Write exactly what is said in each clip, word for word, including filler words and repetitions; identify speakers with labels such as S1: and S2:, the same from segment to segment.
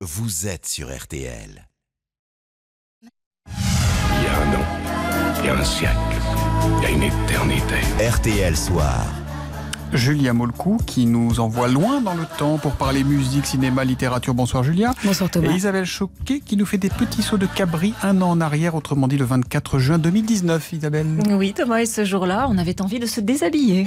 S1: Vous êtes sur R T L.
S2: Il y a un an, il y a un siècle, il y a une éternité.
S1: R T L Soir.
S3: Julia Molcou qui nous envoie loin dans le temps pour parler musique, cinéma, littérature. Bonsoir Julia.
S4: Bonsoir Thomas.
S3: Et Isabelle Choquet qui nous fait des petits sauts de cabri un an en arrière, autrement dit le vingt-quatre juin deux mille dix-neuf, Isabelle.
S4: Oui Thomas, et ce jour-là, on avait envie de se déshabiller.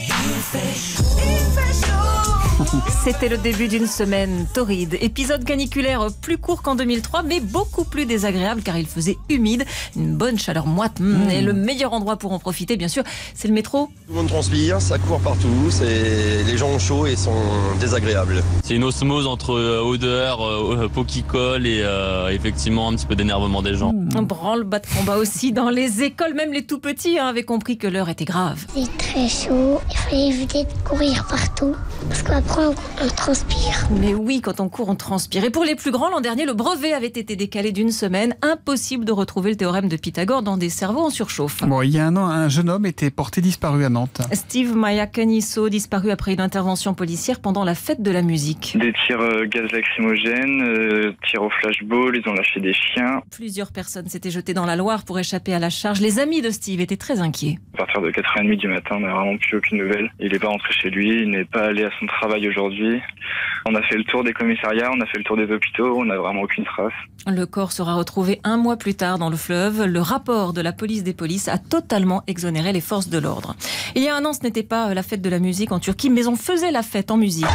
S4: C'était le début d'une semaine torride. Épisode caniculaire plus court qu'en deux mille trois, mais beaucoup plus désagréable car il faisait humide, une bonne chaleur moite. Mmh. Et le meilleur endroit pour en profiter, bien sûr, c'est le métro.
S5: Tout le monde transpire, ça court partout, c'est... les gens ont chaud et sont désagréables.
S6: C'est une osmose entre euh, odeur, euh, peau qui colle et euh, effectivement un petit peu d'énervement des gens.
S4: Mmh. Un branle-bas de combat aussi dans les écoles, même les tout petits hein, avaient compris que l'heure était grave.
S7: C'est très chaud, il fallait éviter de courir partout parce qu'après on, on transpire.
S4: Mais oui, quand on court, on transpire. Et pour les plus grands, l'an dernier, le brevet avait été décalé d'une semaine. Impossible de retrouver le théorème de Pythagore dans des cerveaux en surchauffe.
S3: Bon, il y a un an, un jeune homme était porté disparu à Nantes.
S4: Steve Mayakaniso, disparu après une intervention policière pendant la fête de la musique.
S8: Des tirs euh, gaz lacrymogènes, euh, tirs au flashball, ils ont lâché des chiens.
S4: Plusieurs personnes s'étaient jetées dans la Loire pour échapper à la charge. Les amis de Steve étaient très inquiets.
S8: À partir de quatre heures trente du matin, on n'a vraiment plus aucune nouvelle. Il n'est pas rentré chez lui, il n'est pas allé à son travail aujourd'hui. On a fait le tour des commissariats, on a fait le tour des hôpitaux, on n'a vraiment aucune trace.
S4: Le corps sera retrouvé un mois plus tard dans le fleuve. Le rapport de la police des polices a totalement exonéré les forces de l'ordre. Il y a un an, ce n'était pas la fête de la musique en Turquie, mais on faisait la fête en musique.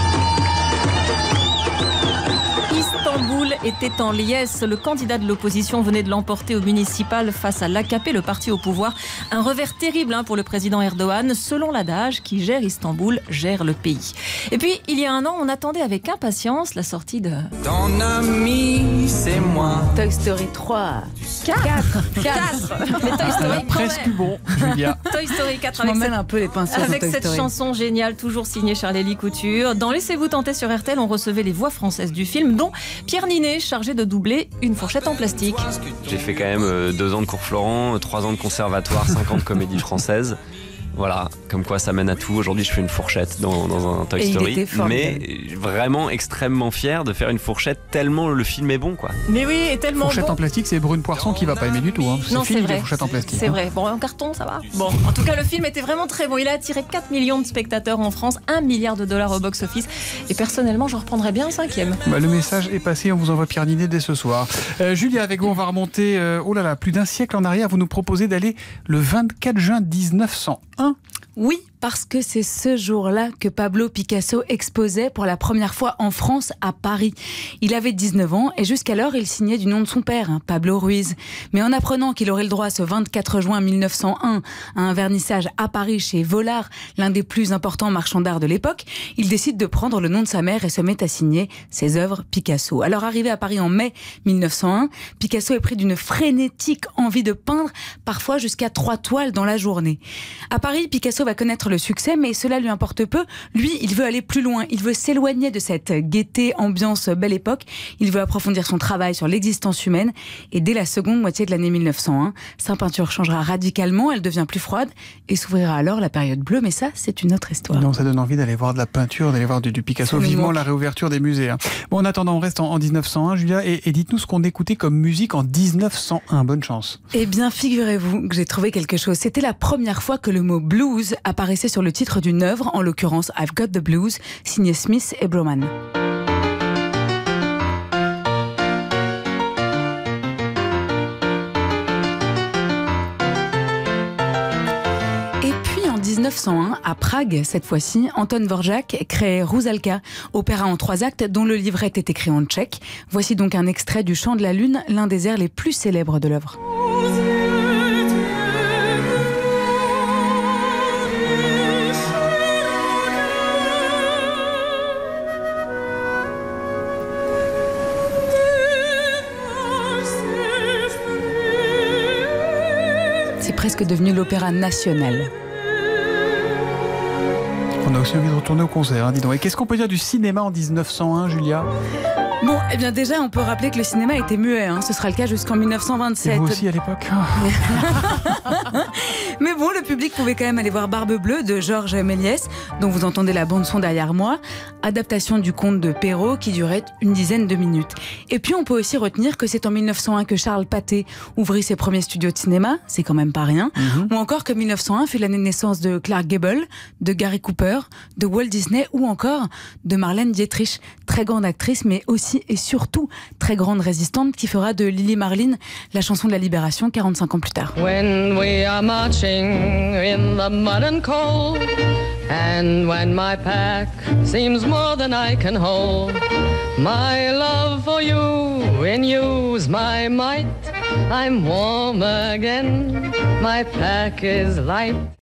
S4: Istanbul était en liesse. Le candidat de l'opposition venait de l'emporter au municipal face à l'A K P, le parti au pouvoir. Un revers terrible hein, pour le président Erdogan. Selon l'adage, qui gère Istanbul, gère le pays. Et puis, il y a un an, on attendait avec impatience la sortie de...
S9: Ton ami, c'est moi.
S4: Toy Story trois. quatre. quatre. Mais Toy Story
S3: presque bon, Julia.
S4: Toy Story quatre
S10: Je
S4: avec,
S10: m'emmène
S4: cette...
S10: un peu les pinceaux
S4: avec
S10: Toy
S4: cette
S10: Story.
S4: chanson géniale, toujours signée Charlélie Couture. Dans Laissez-vous tenter sur R T L, on recevait les voix françaises du film, dont Pierre Ninet, chargé de doubler une fourchette en plastique.
S11: J'ai fait quand même euh, deux ans de cours Florent, trois ans de conservatoire, cinq ans de comédie française. Voilà, comme quoi ça mène à tout. Aujourd'hui, je fais une fourchette dans, dans un Toy
S10: Et
S11: Story, mais vraiment extrêmement fier de faire une fourchette tellement le film est bon, quoi.
S4: Mais oui, et tellement
S3: Fourchette
S4: bon.
S3: en plastique, c'est Brune Poisson qui va pas aimer du tout. Hein. C'est
S4: Non,
S3: fini
S4: c'est vrai.
S3: les fourchettes en plastique.
S4: C'est
S3: hein.
S4: vrai. Bon, en carton, ça va. Bon, en tout cas, le film était vraiment très bon. Il a attiré quatre millions de spectateurs en France, un milliard de dollars au box-office. Et personnellement, j'en reprendrais bien un cinquième.
S3: Bah, le message est passé, on vous envoie Pierre Ninet dès ce soir. Euh, Julia, avec vous, on va remonter euh, oh là là, plus d'un siècle en arrière. Vous nous proposez d'aller le vingt-quatre juin dix-neuf cent un.
S10: Oui, parce que c'est ce jour-là que Pablo Picasso exposait pour la première fois en France, à Paris. Il avait dix-neuf ans et jusqu'alors, il signait du nom de son père, hein, Pablo Ruiz. Mais en apprenant qu'il aurait le droit ce vingt-quatre juin mille neuf cent un à un vernissage à Paris chez Vollard, l'un des plus importants marchands d'art de l'époque, il décide de prendre le nom de sa mère et se met à signer ses œuvres Picasso. Alors arrivé à Paris en mai mille neuf cent un, Picasso est pris d'une frénétique envie de peindre, parfois jusqu'à trois toiles dans la journée. À Paris, Picasso va connaître le succès, mais cela lui importe peu. Lui, il veut aller plus loin. Il veut s'éloigner de cette gaieté, ambiance belle époque. Il veut approfondir son travail sur l'existence humaine. Et dès la seconde moitié de l'année mille neuf cent un, sa peinture changera radicalement. Elle devient plus froide et s'ouvrira alors la période bleue. Mais ça, c'est une autre histoire.
S3: Non, ça donne envie d'aller voir de la peinture, d'aller voir du, du Picasso.
S10: Ça
S3: Vivement la réouverture des musées. Hein. Bon, en attendant, on reste en, en dix-neuf cent un, Julia, et, et dites-nous ce qu'on écoutait comme musique en dix-neuf cent un. Bonne chance.
S10: Eh bien, figurez-vous que j'ai trouvé quelque chose. C'était la première fois que le mot blues apparaissait sur le titre d'une œuvre, en l'occurrence I've Got the Blues, signé Smith et Broman. Et puis en dix-neuf cent un, à Prague, cette fois-ci, Anton Dvořák crée Rusalka, opéra en trois actes dont le livret est écrit en tchèque. Voici donc un extrait du Chant de la Lune, l'un des airs les plus célèbres de l'œuvre. C'est presque devenu l'opéra national.
S3: On a aussi envie de retourner au concert, hein, dis donc. Et qu'est-ce qu'on peut dire du cinéma en dix-neuf cent un, Julia ?
S10: Bon, eh bien déjà, on peut rappeler que le cinéma était muet. Hein. Ce sera le cas jusqu'en mille neuf cent vingt-sept.
S3: Et vous aussi à l'époque.
S10: Mais bon, le public pouvait quand même aller voir Barbe Bleue de Georges Méliès, dont vous entendez la bande-son derrière moi. Adaptation du conte de Perrault qui durait une dizaine de minutes. Et puis on peut aussi retenir que c'est en mille neuf cent un que Charles Pathé ouvrit ses premiers studios de cinéma, c'est quand même pas rien. Mm-hmm. Ou encore que mille neuf cent un fut l'année de naissance de Clark Gable, de Gary Cooper, de Walt Disney ou encore de Marlène Dietrich, très grande actrice mais aussi et surtout très grande résistante qui fera de Lily Marlene la chanson de la libération quarante-cinq ans plus tard.
S12: When we are marching in the mud and cold, and when my pack seems more than I can hold, my love for you renews my might. I'm warm again, my pack is light.